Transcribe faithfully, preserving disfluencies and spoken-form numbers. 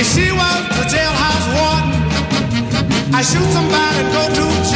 She was the jailhouse warden. I shoot somebody and go to